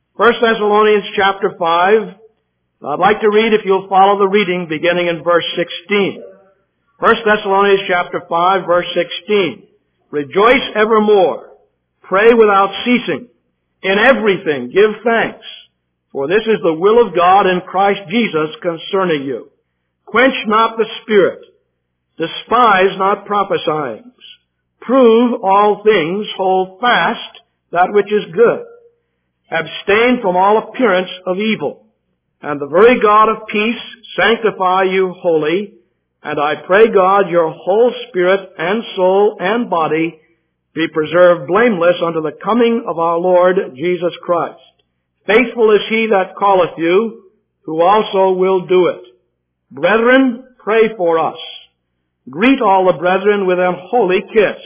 1 Thessalonians chapter 5. I'd like to read, if you'll follow the reading, beginning in verse 16. 1 Thessalonians chapter 5, verse 16. Rejoice evermore. Pray without ceasing. In everything give thanks, for this is the will of God in Christ Jesus concerning you. Quench not the spirit. Despise not prophesying. Prove all things. Hold fast that which is good. Abstain from all appearance of evil. And the very God of peace sanctify you wholly. And I pray God your whole spirit and soul and body be preserved blameless unto the coming of our Lord Jesus Christ. Faithful is he that calleth you, who also will do it. Brethren, pray for us. Greet all the brethren with an holy kiss.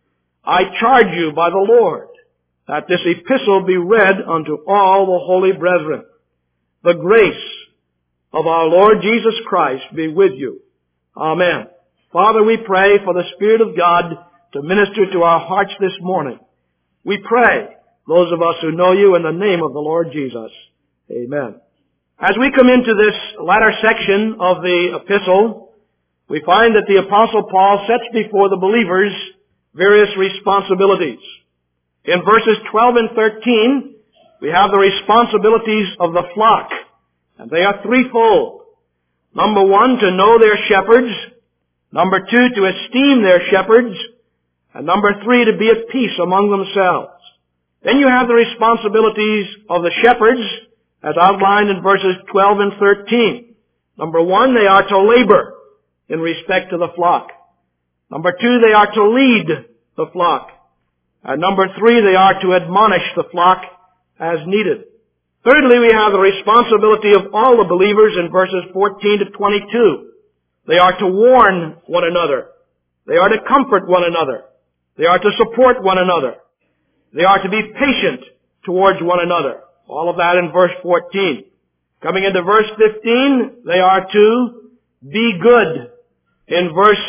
I charge you by the Lord, that this epistle be read unto all the holy brethren. The grace of our Lord Jesus Christ be with you. Amen. Father, we pray for the Spirit of God to minister to our hearts this morning. We pray, those of us who know you, in the name of the Lord Jesus. Amen. As we come into this latter section of the epistle, we find that the Apostle Paul sets before the believers various responsibilities. In verses 12 and 13, we have the responsibilities of the flock, and they are threefold. Number one, to know their shepherds. Number two, to esteem their shepherds. And number three, to be at peace among themselves. Then you have the responsibilities of the shepherds, as outlined in verses 12 and 13. Number one, they are to labor in respect to the flock. Number two, they are to lead the flock. And number three, they are to admonish the flock as needed. Thirdly, we have the responsibility of all the believers in verses 14 to 22. They are to warn one another. They are to comfort one another. They are to support one another. They are to be patient towards one another. All of that in verse 14. Coming into verse 15, they are to be good. In verse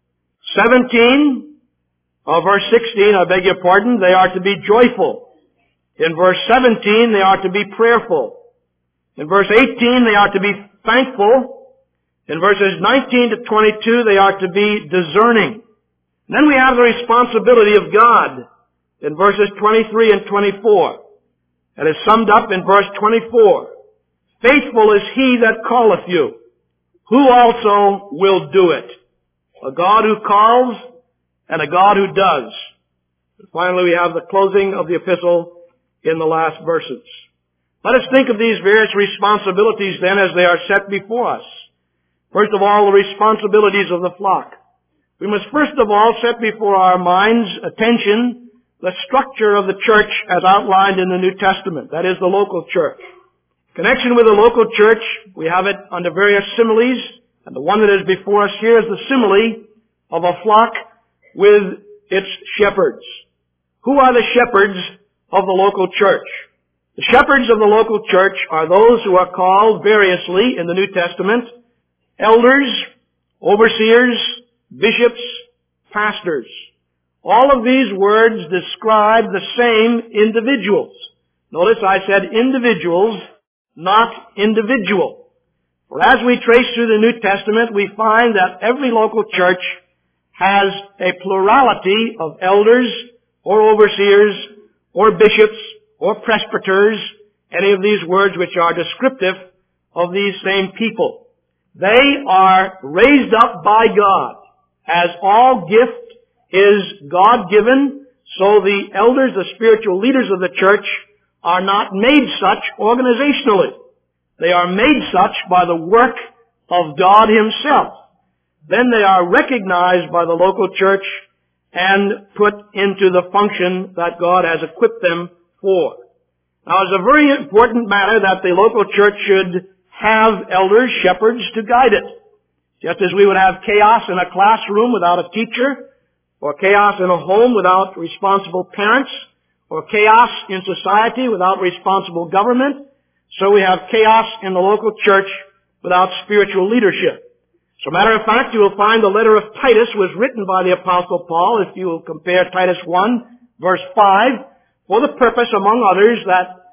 17, or verse 16, I beg your pardon, they are to be joyful. In verse 17, they are to be prayerful. In verse 18, they are to be thankful. In verses 19 to 22, they are to be discerning. And then we have the responsibility of God in verses 23 and 24. It is summed up in verse 24. Faithful is he that calleth you, who also will do it. A God who calls and a God who does. And finally, we have the closing of the epistle in the last verses. Let us think of these various responsibilities then as they are set before us. First of all, the responsibilities of the flock. We must first of all set before our minds' attention the structure of the church as outlined in the New Testament. That is the local church. In connection with the local church, we have it under various similes, and the one that is before us here is the simile of a flock with its shepherds. Who are the shepherds of the local church? The shepherds of the local church are those who are called variously in the New Testament elders, overseers, bishops, pastors. All of these words describe the same individuals. Notice I said individuals, not individual. For as we trace through the New Testament, we find that every local church has a plurality of elders or overseers or bishops or presbyters, any of these words which are descriptive of these same people. They are raised up by God. As all gift is God-given, so the elders, the spiritual leaders of the church, are not made such organizationally. They are made such by the work of God Himself. Then they are recognized by the local church and put into the function that God has equipped them for. Now, it's a very important matter that the local church should have elders, shepherds, to guide it. Just as we would have chaos in a classroom without a teacher, or chaos in a home without responsible parents, or chaos in society without responsible government, so we have chaos in the local church without spiritual leadership. As a matter of fact, you will find the letter of Titus was written by the Apostle Paul, if you will compare Titus 1, verse 5, for the purpose, among others, that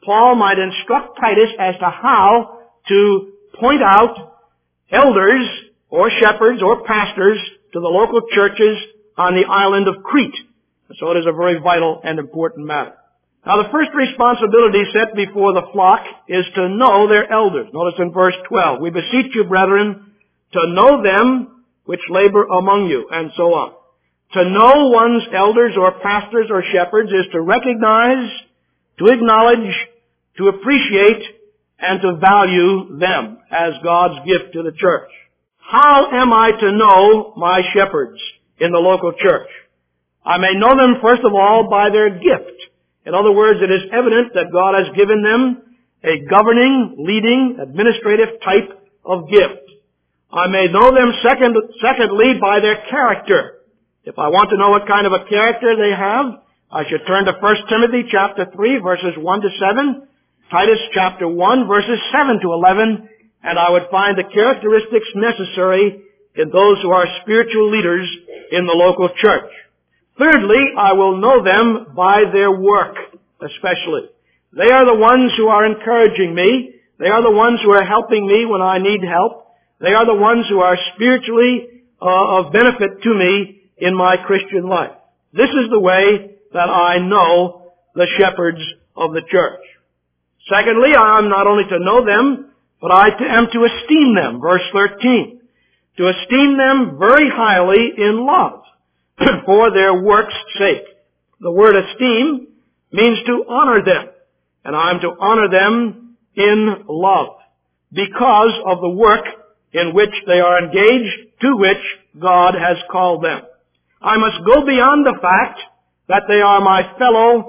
Paul might instruct Titus as to how to point out elders or shepherds or pastors to the local churches on the island of Crete. So it is a very vital and important matter. Now the first responsibility set before the flock is to know their elders. Notice in verse 12, we beseech you, brethren, to know them which labor among you, and so on. To know one's elders or pastors or shepherds is to recognize, to acknowledge, to appreciate, and to value them as God's gift to the church. How am I to know my shepherds in the local church? I may know them first of all by their gift. In other words, it is evident that God has given them a governing, leading, administrative type of gift. I may know them secondly by their character. If I want to know what kind of a character they have, I should turn to 1 Timothy chapter 3 verses 1 to 7, Titus chapter 1 verses 7 to 11, and I would find the characteristics necessary in those who are spiritual leaders in the local church. Thirdly, I will know them by their work, especially. They are the ones who are encouraging me. They are the ones who are helping me when I need help. They are the ones who are spiritually of benefit to me in my Christian life. This is the way that I know the shepherds of the church. Secondly, I am not only to know them, but I am to esteem them. Verse 13. To esteem them very highly in love for their work's sake. The word esteem means to honor them. And I am to honor them in love because of the work in which they are engaged, to which God has called them. I must go beyond the fact that they are my fellow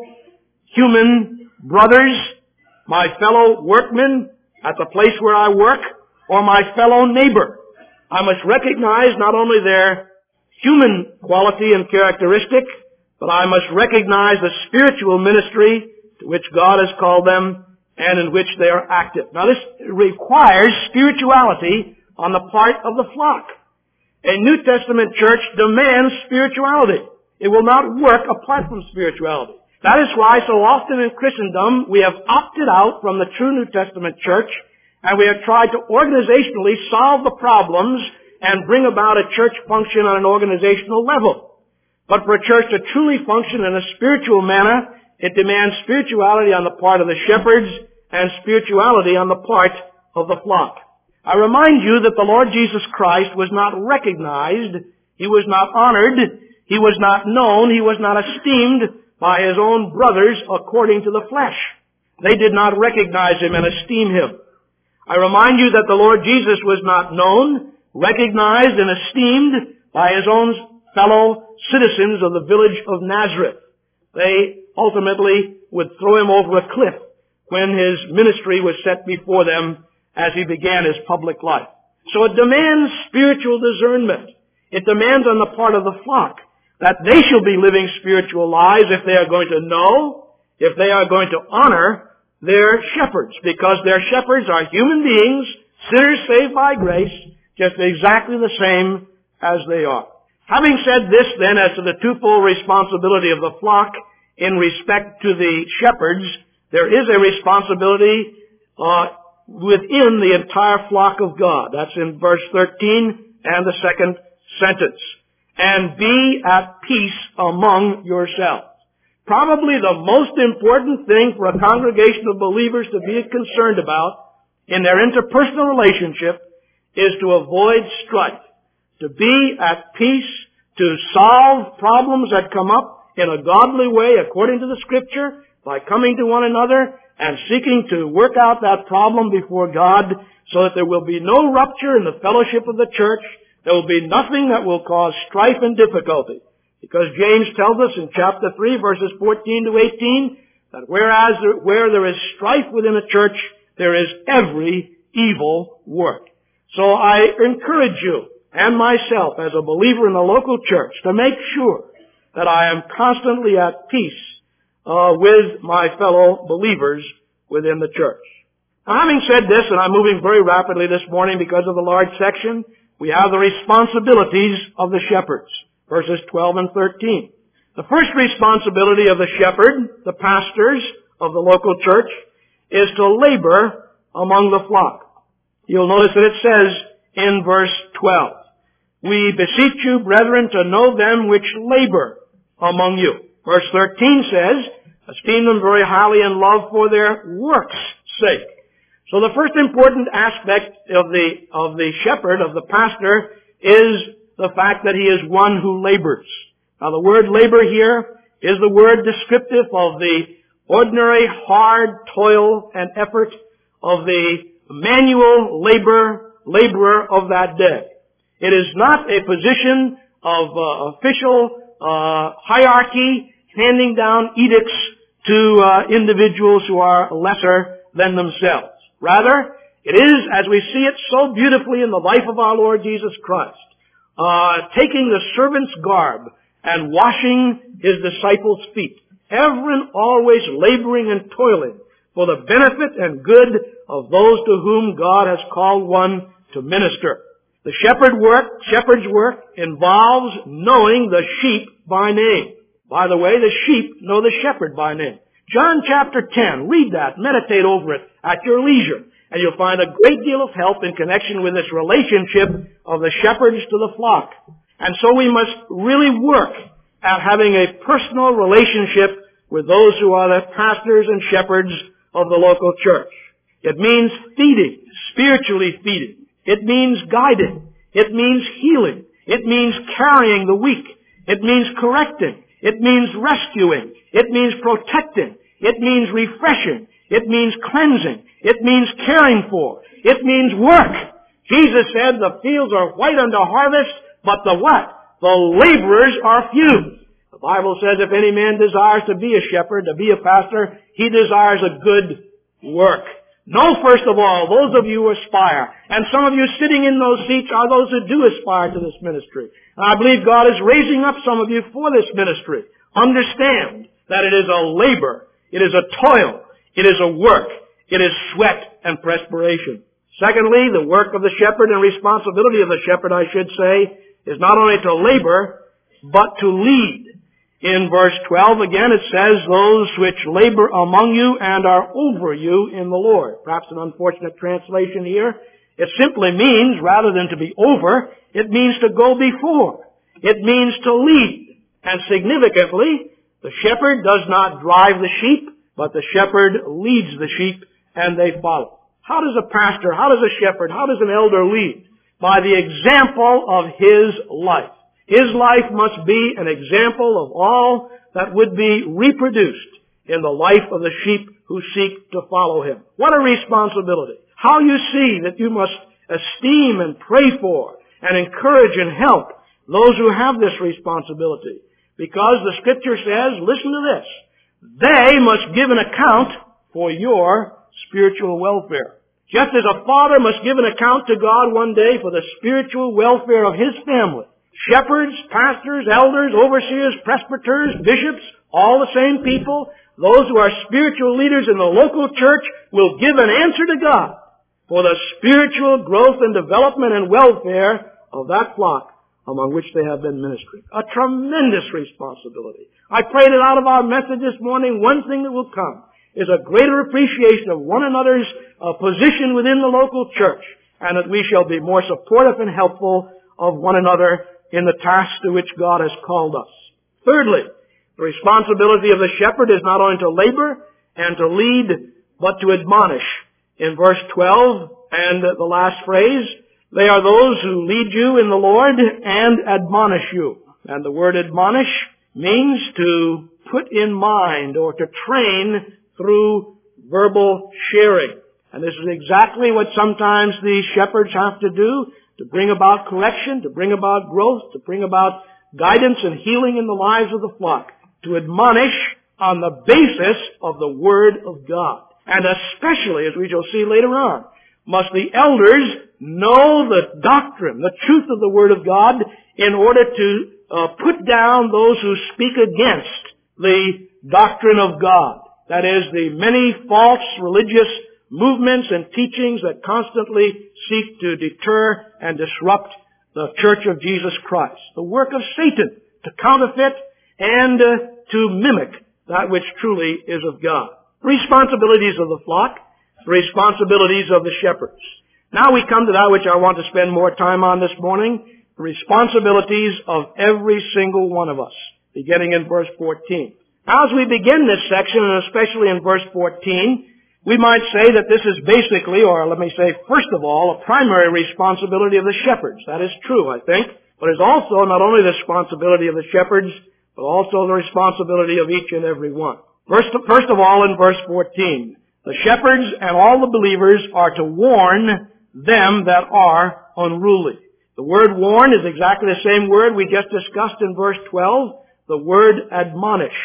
human brothers, my fellow workmen at the place where I work, or my fellow neighbor. I must recognize not only their human quality and characteristic, but I must recognize the spiritual ministry to which God has called them and in which they are active. Now this requires spirituality on the part of the flock. A New Testament church demands spirituality. It will not work apart from spirituality. That is why so often in Christendom we have opted out from the true New Testament church, and we have tried to organizationally solve the problems and bring about a church function on an organizational level. But for a church to truly function in a spiritual manner, it demands spirituality on the part of the shepherds and spirituality on the part of the flock. I remind you that the Lord Jesus Christ was not recognized, He was not honored, He was not known, He was not esteemed by His own brothers according to the flesh. They did not recognize Him and esteem Him. I remind you that the Lord Jesus was not known, recognized, and esteemed by His own fellow citizens of the village of Nazareth. They ultimately would throw Him over a cliff when His ministry was set before them as He began His public life. So it demands spiritual discernment. It demands on the part of the flock that they shall be living spiritual lives if they are going to know, if they are going to honor their shepherds, because their shepherds are human beings, sinners saved by grace, just exactly the same as they are. Having said this then as to the twofold responsibility of the flock in respect to the shepherds, there is a responsibility within the entire flock of God. That's in verse 13 and the second sentence. And be at peace among yourselves. Probably the most important thing for a congregation of believers to be concerned about in their interpersonal relationship is to avoid strife, to be at peace, to solve problems that come up in a godly way according to the Scripture by coming to one another and seeking to work out that problem before God so that there will be no rupture in the fellowship of the church. There will be nothing that will cause strife and difficulty. Because James tells us in chapter 3 verses 14 to 18 that where there is strife within a church, there is every evil work. So I encourage you and myself as a believer in the local church to make sure that I am constantly at peace with my fellow believers within the church. Now, having said this, and I'm moving very rapidly this morning because of the large section, we have the responsibilities of the shepherds, verses 12 and 13. The first responsibility of the shepherd, the pastors of the local church, is to labor among the flock. You'll notice that it says in verse 12, "We beseech you, brethren, to know them which labor among you." Verse 13 says, "Esteem them very highly in love for their works' sake." So the first important aspect of the shepherd, of the pastor, is the fact that he is one who labors. Now the word labor here is the word descriptive of the ordinary hard toil and effort of the manual laborer of that day. It is not a position of official hierarchy handing down edicts to individuals who are lesser than themselves. Rather, it is, as we see it so beautifully in the life of our Lord Jesus Christ, taking the servant's garb and washing his disciples' feet, ever and always laboring and toiling for the benefit and good of those to whom God has called one to minister. The shepherd's work involves knowing the sheep by name. By the way, the sheep know the shepherd by name. John chapter 10, read that, meditate over it at your leisure, and you'll find a great deal of help in connection with this relationship of the shepherds to the flock. And so we must really work at having a personal relationship with those who are the pastors and shepherds of the local church. It means feeding, spiritually feeding. It means guiding. It means healing. It means carrying the weak. It means correcting. It means rescuing. It means protecting. It means refreshing. It means cleansing. It means caring for. It means work. Jesus said the fields are white unto harvest, but the what? The laborers are few. The Bible says if any man desires to be a shepherd, to be a pastor, he desires a good work. Know first of all, those of you who aspire, and some of you sitting in those seats are those who do aspire to this ministry. And I believe God is raising up some of you for this ministry. Understand that it is a labor, it is a toil, it is a work, it is sweat and perspiration. Secondly, the work of the shepherd and responsibility of the shepherd, I should say, is not only to labor, but to lead. In verse 12 again it says, "Those which labor among you and are over you in the Lord." Perhaps an unfortunate translation here. It simply means, rather than to be over, it means to go before. It means to lead. And significantly, the shepherd does not drive the sheep, but the shepherd leads the sheep and they follow. How does a pastor, how does a shepherd, how does an elder lead? By the example of his life. His life must be an example of all that would be reproduced in the life of the sheep who seek to follow him. What a responsibility. How you see that you must esteem and pray for and encourage and help those who have this responsibility. Because the Scripture says, listen to this, they must give an account for your spiritual welfare. Just as a father must give an account to God one day for the spiritual welfare of his family, shepherds, pastors, elders, overseers, presbyters, bishops, all the same people, those who are spiritual leaders in the local church will give an answer to God for the spiritual growth and development and welfare of that flock among which they have been ministering. A tremendous responsibility. I pray that out of our message this morning, one thing that will come is a greater appreciation of one another's position within the local church, and that we shall be more supportive and helpful of one another in the task to which God has called us. Thirdly, the responsibility of the shepherd is not only to labor and to lead, but to admonish. In verse 12 and the last phrase, they are those who lead you in the Lord and admonish you. And the word admonish means to put in mind or to train through verbal sharing. And this is exactly what sometimes the shepherds have to do to bring about correction, to bring about growth, to bring about guidance and healing in the lives of the flock. To admonish on the basis of the Word of God. And especially, as we shall see later on, must the elders know the doctrine, the truth of the Word of God in order to put down those who speak against the doctrine of God. That is, the many false religious movements and teachings that constantly seek to deter and disrupt the Church of Jesus Christ. The work of Satan to counterfeit and to mimic that which truly is of God. Responsibilities of the flock, the responsibilities of the shepherds. Now we come to that which I want to spend more time on this morning, the responsibilities of every single one of us, beginning in verse 14. Now as we begin this section, and especially in verse 14, we might say that this is basically, or let me say, first of all, a primary responsibility of the shepherds. That is true, I think. But it's also not only the responsibility of the shepherds, but also the responsibility of each and every one. First of all, in verse 14, the shepherds and all the believers are to warn them that are unruly. The word warn is exactly the same word we just discussed in verse 12, the word admonish.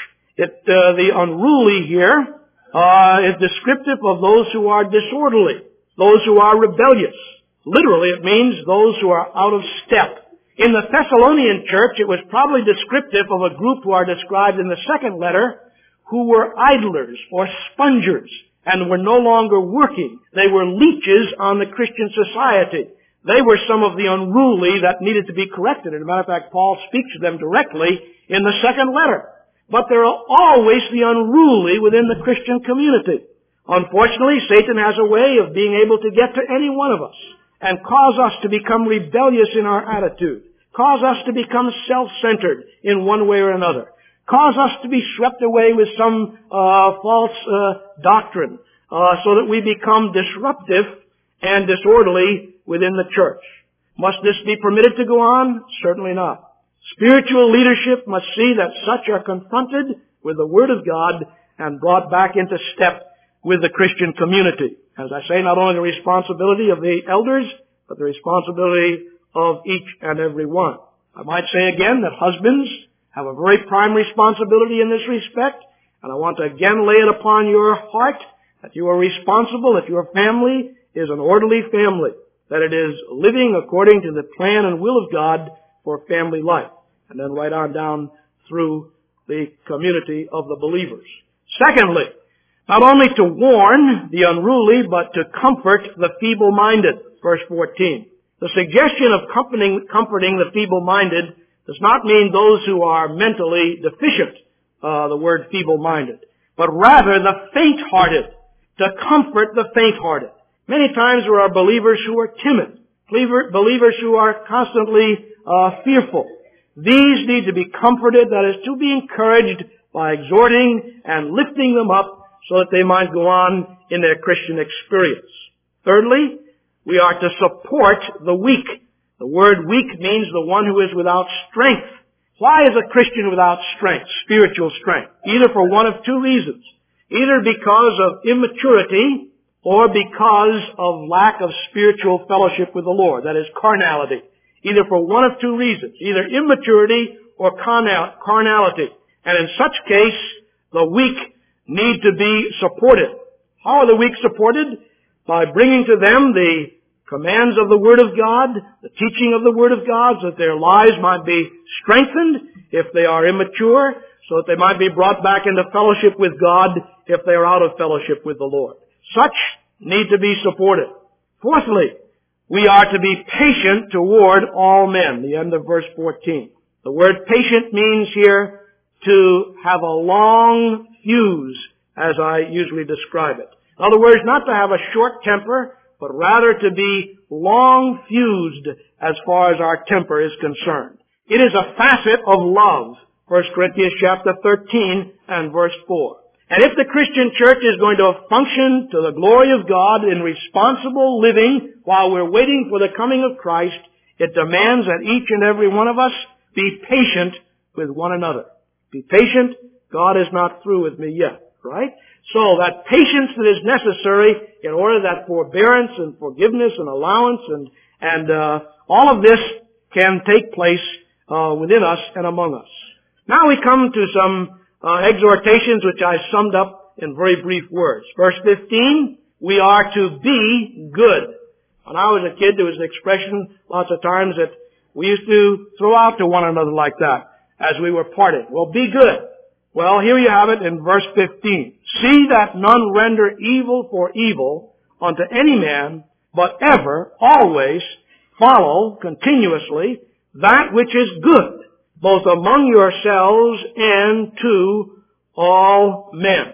The unruly here is descriptive of those who are disorderly, those who are rebellious. Literally, it means those who are out of step. In the Thessalonian church, it was probably descriptive of a group who are described in the second letter, who were idlers or spongers and were no longer working. They were leeches on the Christian society. They were some of the unruly that needed to be corrected. As a matter of fact, Paul speaks to them directly in the second letter. But there are always the unruly within the Christian community. Unfortunately, Satan has a way of being able to get to any one of us and cause us to become rebellious in our attitude, cause us to become self-centered in one way or another, cause us to be swept away with some false doctrine, so that we become disruptive and disorderly within the church. Must this be permitted to go on? Certainly not. Spiritual leadership must see that such are confronted with the Word of God and brought back into step with the Christian community. As I say, not only the responsibility of the elders, but the responsibility of each and every one. I might say again that husbands have a very prime responsibility in this respect, and I want to again lay it upon your heart that you are responsible, that your family is an orderly family, that it is living according to the plan and will of God for family life. And then right on down through the community of the believers. Secondly, not only to warn the unruly, but to comfort the feeble-minded. Verse 14. The suggestion of comforting the feeble-minded does not mean those who are mentally deficient, the word feeble-minded, but rather the faint-hearted, to comfort the faint-hearted. Many times there are believers who are timid, believers who are constantly fearful. These need to be comforted, that is, to be encouraged by exhorting and lifting them up so that they might go on in their Christian experience. Thirdly, we are to support the weak. The word weak means the one who is without strength. Why is a Christian without strength, spiritual strength? Either for one of two reasons. Either because of immaturity or because of lack of spiritual fellowship with the Lord. That is carnality. Either for one of two reasons, either immaturity or carnality. And in such case, the weak need to be supported. How are the weak supported? By bringing to them the commands of the Word of God, the teaching of the Word of God, so that their lives might be strengthened if they are immature, so that they might be brought back into fellowship with God if they are out of fellowship with the Lord. Such need to be supported. Fourthly, we are to be patient toward all men. The end of verse 14. The word patient means here to have a long fuse, as I usually describe it. In other words, not to have a short temper, but rather to be long fused as far as our temper is concerned. It is a facet of love. 1 Corinthians chapter 13 and verse 4. And if the Christian church is going to function to the glory of God in responsible living while we're waiting for the coming of Christ, it demands that each and every one of us be patient with one another. Be patient. God is not through with me yet, right? So that patience that is necessary in order that forbearance and forgiveness and allowance and all of this can take place within us and among us. Now we come to some exhortations which I summed up in very brief words. Verse 15, we are to be good. When I was a kid, there was an expression lots of times that we used to throw out to one another like that as we were parting. Well, be good. Well, here you have it in verse 15. See that none render evil for evil unto any man, but ever, always, follow continuously that which is good, both among yourselves and to all men.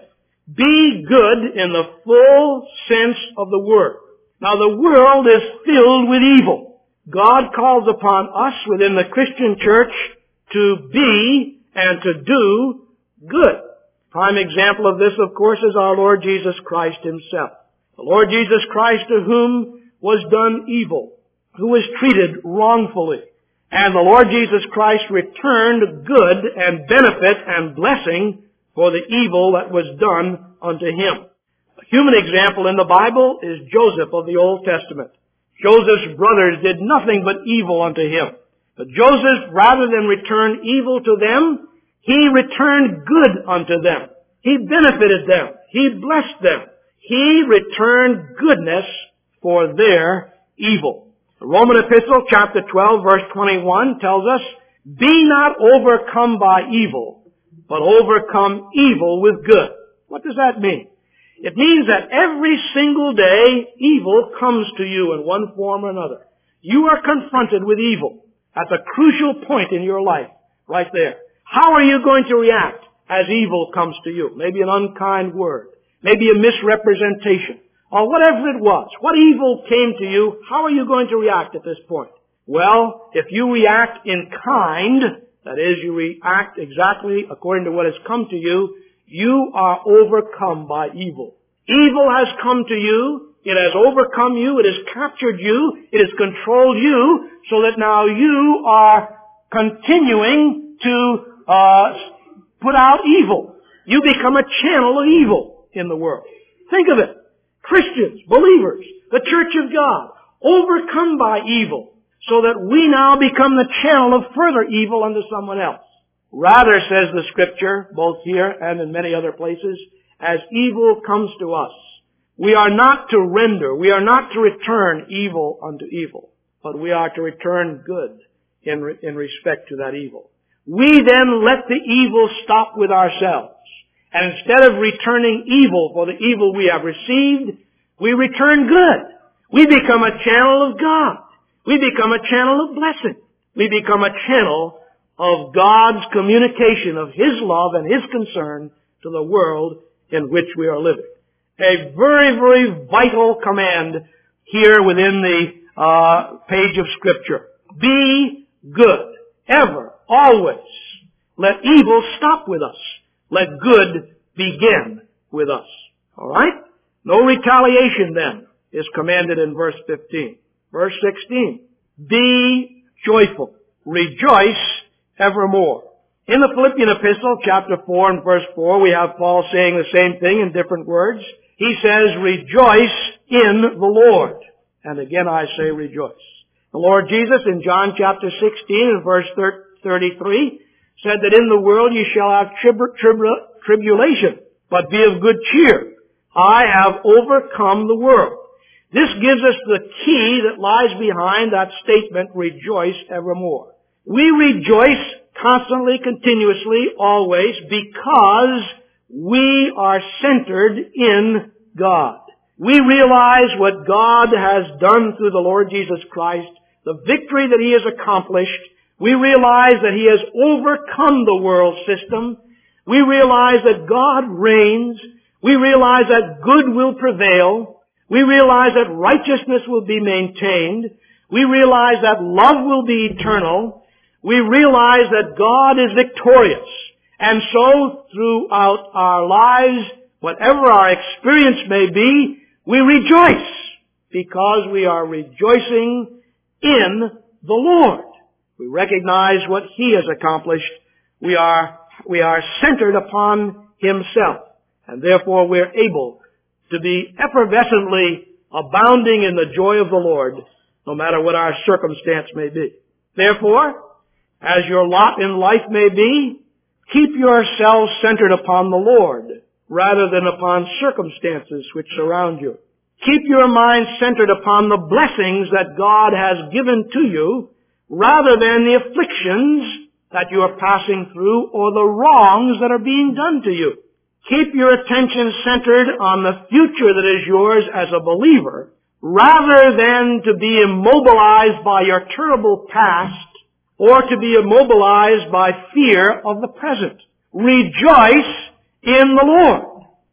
Be good in the full sense of the word. Now the world is filled with evil. God calls upon us within the Christian church to be and to do good. Prime example of this, of course, is our Lord Jesus Christ himself. The Lord Jesus Christ, to whom was done evil, who was treated wrongfully. And the Lord Jesus Christ returned good and benefit and blessing for the evil that was done unto him. A human example in the Bible is Joseph of the Old Testament. Joseph's brothers did nothing but evil unto him. But Joseph, rather than return evil to them, he returned good unto them. He benefited them. He blessed them. He returned goodness for their evil. The Roman Epistle, chapter 12, verse 21, tells us, "Be not overcome by evil, but overcome evil with good." What does that mean? It means that every single day, evil comes to you in one form or another. You are confronted with evil. That's a crucial point in your life, right there. How are you going to react as evil comes to you? Maybe an unkind word, maybe a misrepresentation, or whatever it was. What evil came to you, how are you going to react at this point? Well, if you react in kind, that is, you react exactly according to what has come to you, you are overcome by evil. Evil has come to you. It has overcome you. It has captured you. It has controlled you so that now you are continuing to put out evil. You become a channel of evil in the world. Think of it. Christians, believers, the church of God, overcome by evil so that we now become the channel of further evil unto someone else. Rather, says the Scripture, both here and in many other places, as evil comes to us, we are not to render, we are not to return evil unto evil, but we are to return good in respect to that evil. We then let the evil stop with ourselves. And instead of returning evil for the evil we have received, we return good. We become a channel of God. We become a channel of blessing. We become a channel of God's communication of His love and His concern to the world in which we are living. A very, very vital command here within the page of Scripture. Be good. Ever. Always. Let evil stop with us. Let good begin with us. Alright? No retaliation then is commanded in verse 15. Verse 16. Be joyful. Rejoice evermore. In the Philippian epistle, chapter 4 and verse 4, we have Paul saying the same thing in different words. He says, rejoice in the Lord. And again I say rejoice. The Lord Jesus in John chapter 16 and verse 33 said that in the world you shall have tribulation, but be of good cheer. I have overcome the world. This gives us the key that lies behind that statement, rejoice evermore. We rejoice constantly, continuously, always, because we are centered in God. We realize what God has done through the Lord Jesus Christ, the victory that He has accomplished. We realize that He has overcome the world system. We realize that God reigns. We realize that good will prevail. We realize that righteousness will be maintained. We realize that love will be eternal. We realize that God is victorious. And so, throughout our lives, whatever our experience may be, we rejoice because we are rejoicing in the Lord. We recognize what He has accomplished. We are centered upon Himself. And therefore we're able to be effervescently abounding in the joy of the Lord, no matter what our circumstance may be. Therefore, as your lot in life may be, keep yourselves centered upon the Lord, rather than upon circumstances which surround you. Keep your mind centered upon the blessings that God has given to you, rather than the afflictions that you are passing through or the wrongs that are being done to you. Keep your attention centered on the future that is yours as a believer, rather than to be immobilized by your terrible past or to be immobilized by fear of the present. Rejoice in the Lord.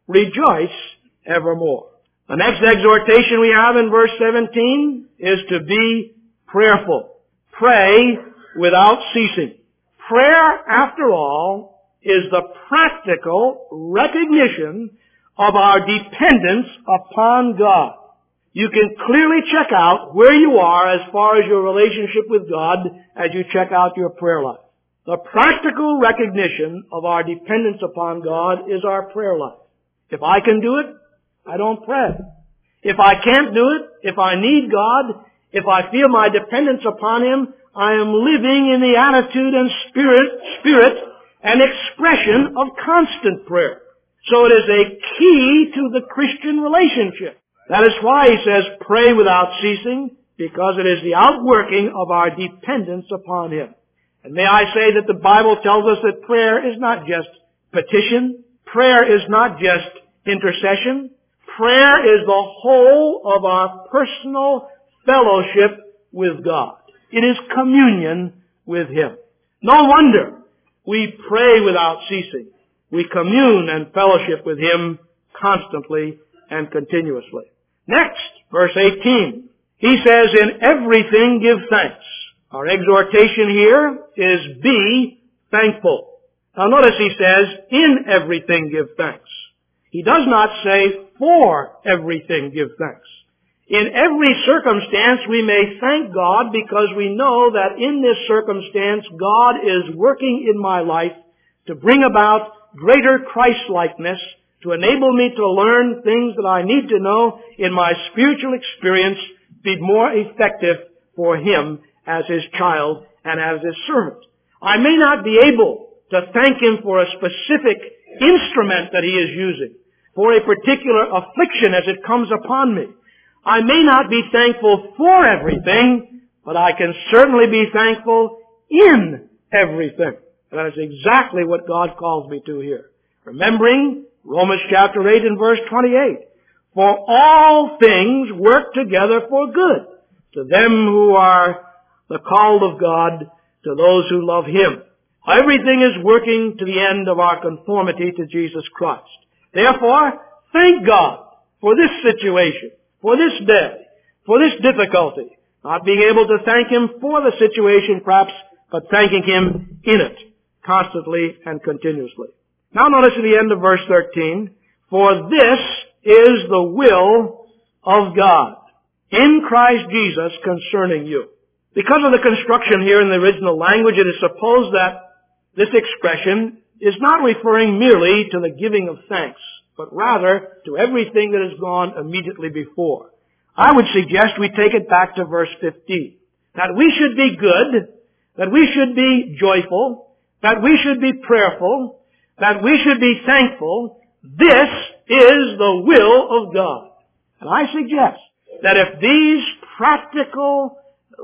rejoice evermore. The next exhortation we have in verse 17 is to be prayerful. Pray without ceasing. Prayer, after all, is the practical recognition of our dependence upon God. You can clearly check out where you are as far as your relationship with God as you check out your prayer life. The practical recognition of our dependence upon God is our prayer life. If I can do it, I don't pray. If I can't do it, if I need God, if I feel my dependence upon Him, I am living in the attitude and spirit and expression of constant prayer. So it is a key to the Christian relationship. That is why he says, pray without ceasing, because it is the outworking of our dependence upon Him. And may I say that the Bible tells us that prayer is not just petition. Prayer is not just intercession. Prayer is the whole of our personal fellowship with God. It is communion with Him. No wonder we pray without ceasing. We commune and fellowship with Him constantly and continuously. Next, verse 18. He says, in everything give thanks. Our exhortation here is be thankful. Now notice he says, in everything give thanks. He does not say, for everything give thanks. In every circumstance we may thank God because we know that in this circumstance God is working in my life to bring about greater Christ-likeness, to enable me to learn things that I need to know in my spiritual experience, be more effective for Him as His child and as His servant. I may not be able to thank Him for a specific instrument that He is using, for a particular affliction as it comes upon me. I may not be thankful for everything, but I can certainly be thankful in everything. And that is exactly what God calls me to here. Remembering Romans chapter 8 and verse 28. For all things work together for good to them who are the called of God, to those who love Him. Everything is working to the end of our conformity to Jesus Christ. Therefore, thank God for this situation, for this day, for this difficulty. Not being able to thank Him for the situation perhaps, but thanking Him in it, constantly and continuously. Now notice at the end of verse 13, for this is the will of God in Christ Jesus concerning you. Because of the construction here in the original language, it is supposed that this expression is not referring merely to the giving of thanks, but rather to everything that has gone immediately before. I would suggest we take it back to verse 15. That we should be good, that we should be joyful, that we should be prayerful, that we should be thankful. This is the will of God. And I suggest that if these practical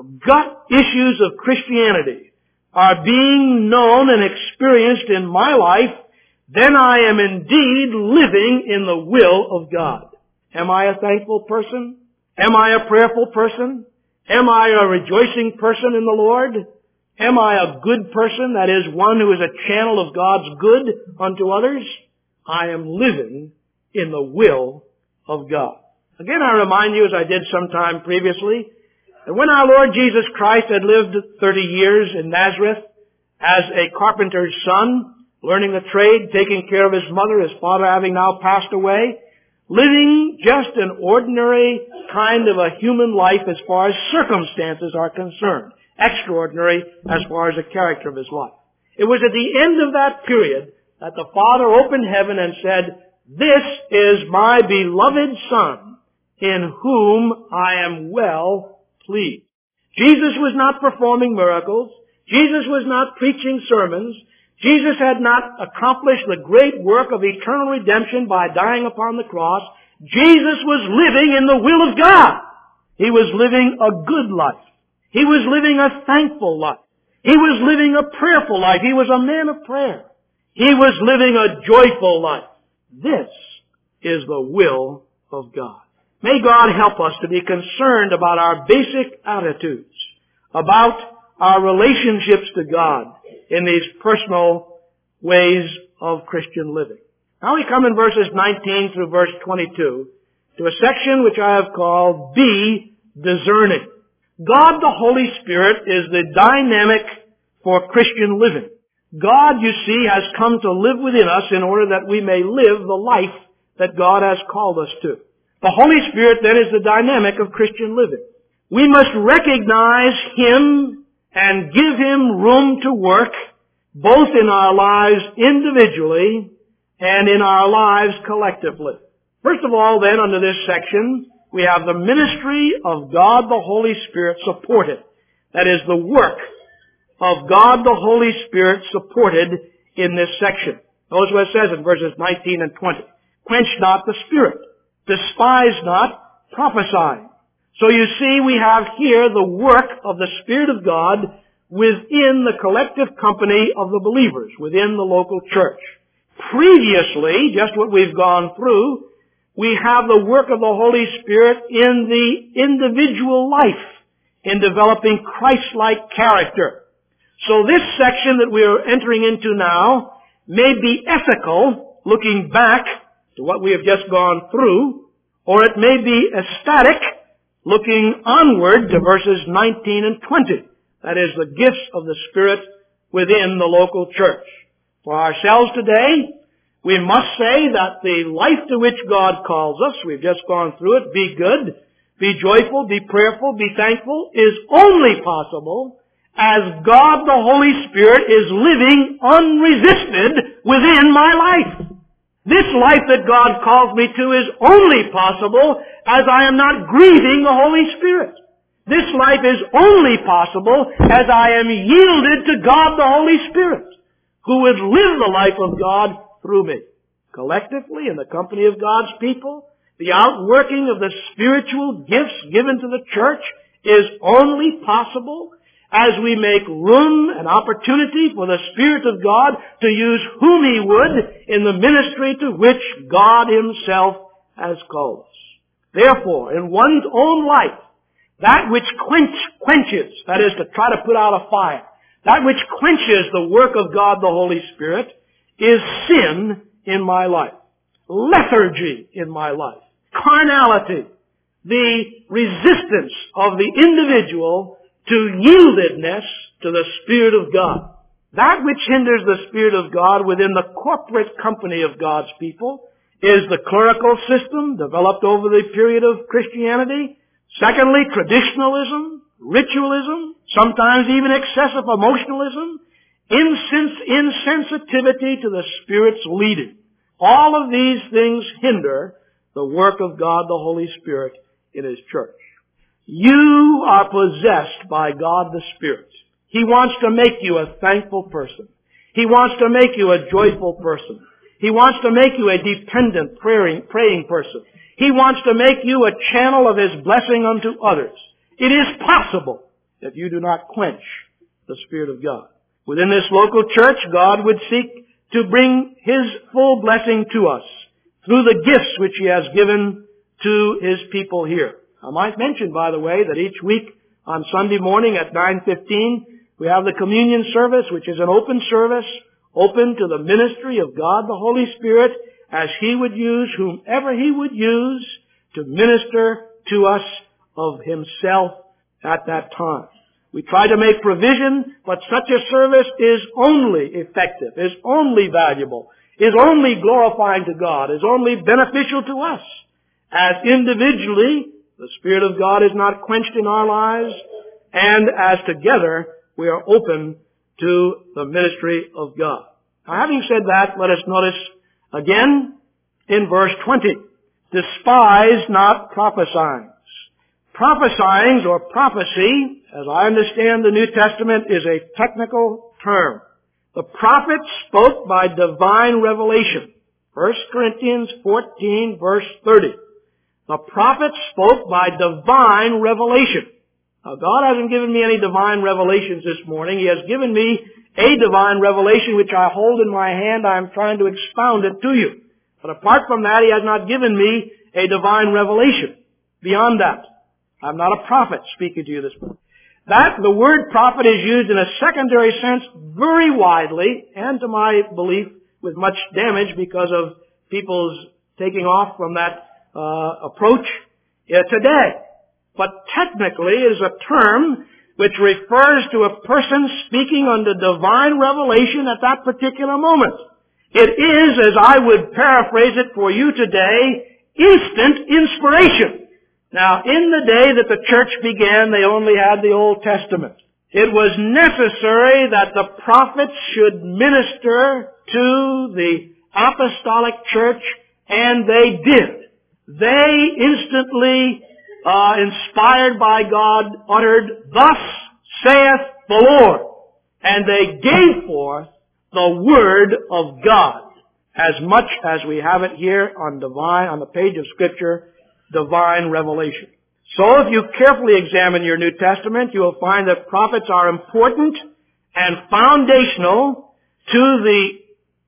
gut issues of Christianity are being known and experienced in my life, then I am indeed living in the will of God. Am I a thankful person? Am I a prayerful person? Am I a rejoicing person in the Lord? Am I a good person, that is, one who is a channel of God's good unto others? I am living in the will of God. Again, I remind you, as I did sometime previously, that when our Lord Jesus Christ had lived 30 years in Nazareth as a carpenter's son, learning the trade, taking care of his mother, his father having now passed away, living just an ordinary kind of a human life as far as circumstances are concerned, extraordinary as far as the character of his life. It was at the end of that period that the Father opened heaven and said, "This is my beloved Son, in whom I am well pleased." Jesus was not performing miracles. Jesus was not preaching sermons. Jesus had not accomplished the great work of eternal redemption by dying upon the cross. Jesus was living in the will of God. He was living a good life. He was living a thankful life. He was living a prayerful life. He was a man of prayer. He was living a joyful life. This is the will of God. May God help us to be concerned about our basic attitudes, about our relationships to God in these personal ways of Christian living. Now we come in verses 19 through verse 22 to a section which I have called Be Discerning. God the Holy Spirit is the dynamic for Christian living. God, you see, has come to live within us in order that we may live the life that God has called us to. The Holy Spirit then is the dynamic of Christian living. We must recognize Him and give Him room to work both in our lives individually and in our lives collectively. First of all, then, under this section, we have the ministry of God the Holy Spirit supported. That is the work of God the Holy Spirit supported in this section. Notice what it says in verses 19 and 20. Quench not the Spirit. Despise not prophesying. So you see, we have here the work of the Spirit of God within the collective company of the believers, within the local church. Previously, just what we've gone through, we have the work of the Holy Spirit in the individual life, in developing Christ-like character. So this section that we are entering into now may be ethical, looking back to what we have just gone through, or it may be aesthetic, looking onward to verses 19 and 20. That is, the gifts of the Spirit within the local church. For ourselves today, we must say that the life to which God calls us, we've just gone through it, be good, be joyful, be prayerful, be thankful, is only possible as God the Holy Spirit is living unresisted within my life. This life that God calls me to is only possible as I am not grieving the Holy Spirit. This life is only possible as I am yielded to God the Holy Spirit, who would live the life of God through me. Collectively, in the company of God's people, the outworking of the spiritual gifts given to the church is only possible as we make room and opportunity for the Spirit of God to use whom He would in the ministry to which God Himself has called us. Therefore, in one's own life, that which quenches, that is to try to put out a fire, that which quenches the work of God the Holy Spirit is sin in my life, lethargy in my life, carnality, the resistance of the individual to yieldedness to the Spirit of God. That which hinders the Spirit of God within the corporate company of God's people is the clerical system developed over the period of Christianity. Secondly, traditionalism, ritualism, sometimes even excessive emotionalism, insensitivity to the Spirit's leading. All of these things hinder the work of God the Holy Spirit in His church. You are possessed by God the Spirit. He wants to make you a thankful person. He wants to make you a joyful person. He wants to make you a dependent, praying person. He wants to make you a channel of His blessing unto others. It is possible if you do not quench the Spirit of God. Within this local church, God would seek to bring His full blessing to us through the gifts which He has given to His people here. I might mention, by the way, that each week on Sunday morning at 9:15, we have the communion service, which is an open service, open to the ministry of God the Holy Spirit as He would use whomever He would use to minister to us of Himself at that time. We try to make provision, but such a service is only effective, is only valuable, is only glorifying to God, is only beneficial to us. As individually, the Spirit of God is not quenched in our lives, and as together, we are open to the ministry of God. Now, having said that, let us notice again in verse 20, despise not prophesying. Prophesying or prophecy, as I understand the New Testament, is a technical term. The prophet spoke by divine revelation. 1 Corinthians 14 verse 30. The prophet spoke by divine revelation. Now, God hasn't given me any divine revelations this morning. He has given me a divine revelation which I hold in my hand. I am trying to expound it to you. But apart from that, He has not given me a divine revelation. Beyond that, I'm not a prophet speaking to you this morning. The word prophet is used in a secondary sense very widely, and to my belief with much damage because of people's taking off from that approach today. But technically it is a term which refers to a person speaking under divine revelation at that particular moment. It is, as I would paraphrase it for you today, instant inspiration. Now, in the day that the church began, they only had the Old Testament. It was necessary that the prophets should minister to the apostolic church, and they did. They instantly, inspired by God, uttered, "Thus saith the Lord." And they gave forth the Word of God, as much as we have it here on the page of Scripture, divine revelation. So if you carefully examine your New Testament, you will find that prophets are important and foundational to the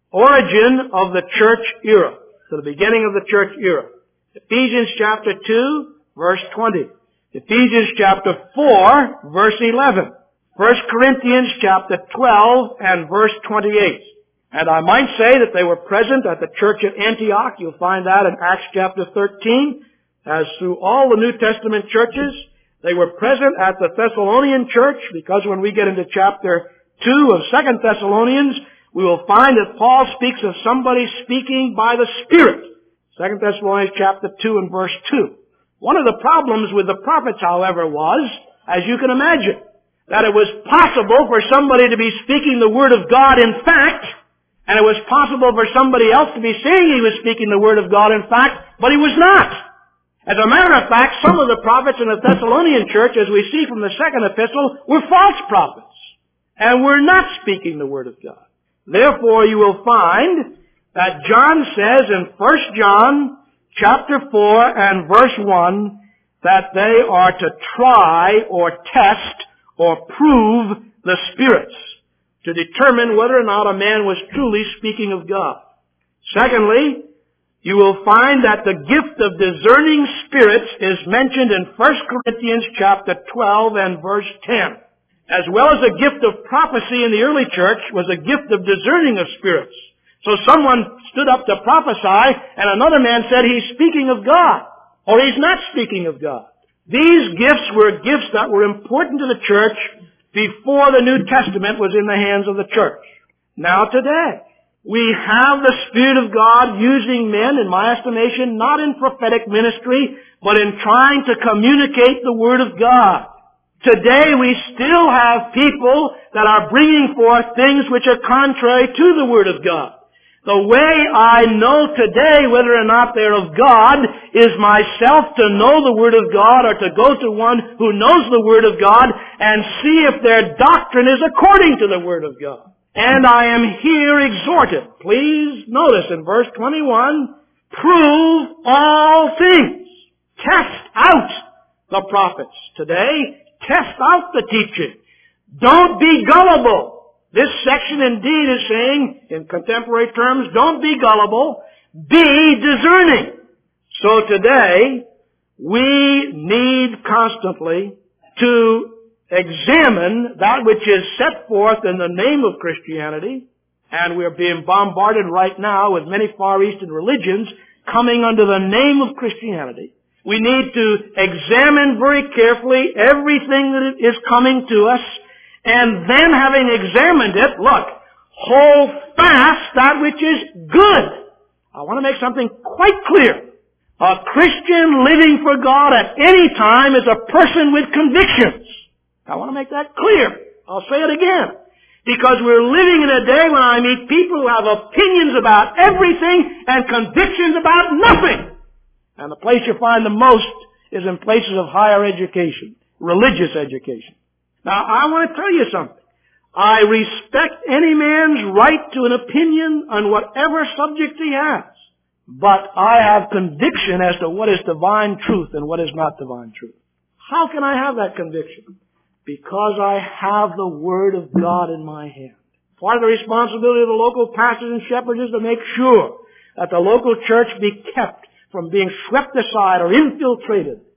origin of the church era, to the beginning of the church era. Ephesians chapter 2, verse 20. Ephesians chapter 4, verse 11. 1 Corinthians chapter 12 and verse 28. And I might say that they were present at the church at Antioch. You'll find that in Acts chapter 13. As through all the New Testament churches, they were present at the Thessalonian church, because when we get into chapter 2 of 2 Thessalonians, we will find that Paul speaks of somebody speaking by the Spirit. 2 Thessalonians chapter 2 and verse 2. One of the problems with the prophets, however, was, as you can imagine, that it was possible for somebody to be speaking the Word of God in fact, and it was possible for somebody else to be saying he was speaking the Word of God in fact, but he was not. As a matter of fact, some of the prophets in the Thessalonian church, as we see from the second epistle, were false prophets, and were not speaking the Word of God. Therefore, you will find that John says in 1 John chapter 4 and verse 1 that they are to try or test or prove the spirits to determine whether or not a man was truly speaking of God. Secondly, you will find that the gift of discerning spirits is mentioned in 1 Corinthians chapter 12 and verse 10. As well as a gift of prophecy in the early church was a gift of discerning of spirits. So someone stood up to prophesy, and another man said he's speaking of God, or he's not speaking of God. These gifts were gifts that were important to the church before the New Testament was in the hands of the church. Now today, we have the Spirit of God using men, in my estimation, not in prophetic ministry, but in trying to communicate the Word of God. Today we still have people that are bringing forth things which are contrary to the Word of God. The way I know today whether or not they're of God is myself to know the Word of God, or to go to one who knows the Word of God and see if their doctrine is according to the Word of God. And I am here exhorted. Please notice in verse 21, prove all things. Test out the prophets. Today, test out the teaching. Don't be gullible. This section indeed is saying, in contemporary terms, don't be gullible, be discerning. So today, we need constantly to examine that which is set forth in the name of Christianity, and we're being bombarded right now with many Far Eastern religions coming under the name of Christianity. We need to examine very carefully everything that is coming to us, and then having examined it, look, hold fast that which is good. I want to make something quite clear. A Christian living for God at any time is a person with convictions. I want to make that clear. I'll say it again. Because we're living in a day when I meet people who have opinions about everything and convictions about nothing. And the place you find the most is in places of higher education, religious education. Now, I want to tell you something. I respect any man's right to an opinion on whatever subject he has. But I have conviction as to what is divine truth and what is not divine truth. How can I have that conviction? Because I have the Word of God in my hand. Part of the responsibility of the local pastors and shepherds is to make sure that the local church be kept from being swept aside or infiltrated